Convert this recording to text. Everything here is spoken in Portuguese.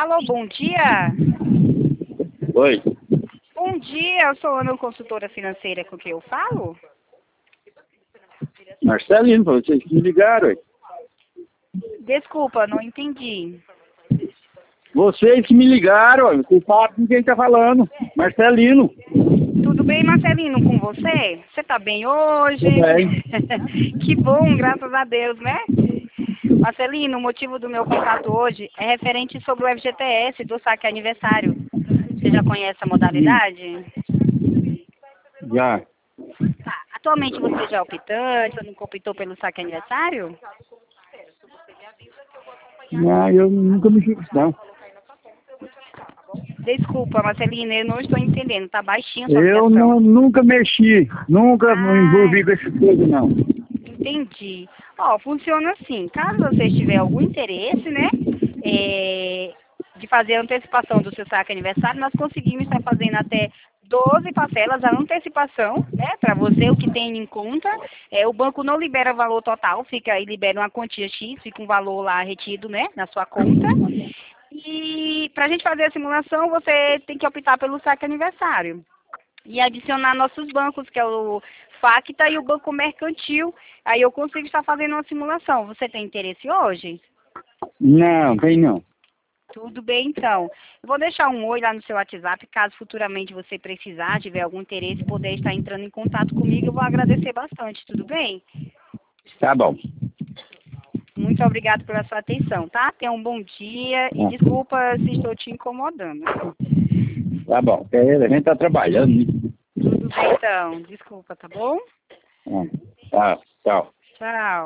Alô, bom dia. Oi. Bom dia, eu sou a Ana, consultora financeira com quem eu falo. Marcelino, vocês que me ligaram. Ué. Desculpa, não entendi. Vocês que me ligaram, ué. Vocês sabem com quem tá falando. Marcelino. Tudo bem, Marcelino, com você? Você tá bem hoje? Tudo bem. Que bom, graças a Deus, né? Marcelino, o motivo do meu contato hoje é referente sobre o FGTS do saque aniversário. Você já conhece a modalidade? Já. Tá. Atualmente você já é optante ou nunca optou pelo saque aniversário? Não, eu nunca me fiz, não. Desculpa, Marcelina, eu não estou entendendo. Tá baixinho a sua Eu ligação. nunca mexi. Nunca me Ah, envolvi com esse coisa, não. entendi. Ó, funciona assim. Caso você tiver algum interesse, né, de fazer a antecipação do seu saque aniversário, nós conseguimos estar fazendo até 12 parcelas a antecipação, né, para você, o que tem em conta. O banco não libera valor total, fica aí, libera uma quantia X, fica um valor lá retido, né, na sua conta. E para a gente fazer a simulação, você tem que optar pelo saque aniversário e adicionar nossos bancos, que é o Facta e o Banco Mercantil. Aí eu consigo estar fazendo uma simulação. Você tem interesse hoje? Não, tem não. Tudo bem, então. Eu vou deixar um oi lá no seu WhatsApp, caso futuramente você precisar, tiver algum interesse, poder estar entrando em contato comigo, eu vou agradecer bastante, tudo bem? Tá bom. Muito obrigada pela sua atenção, tá? Tenha um bom dia e desculpa se estou te incomodando. Tá bom. A gente tá trabalhando, né? Tudo bem, então. Desculpa, tá bom? Tá, tchau. Tchau.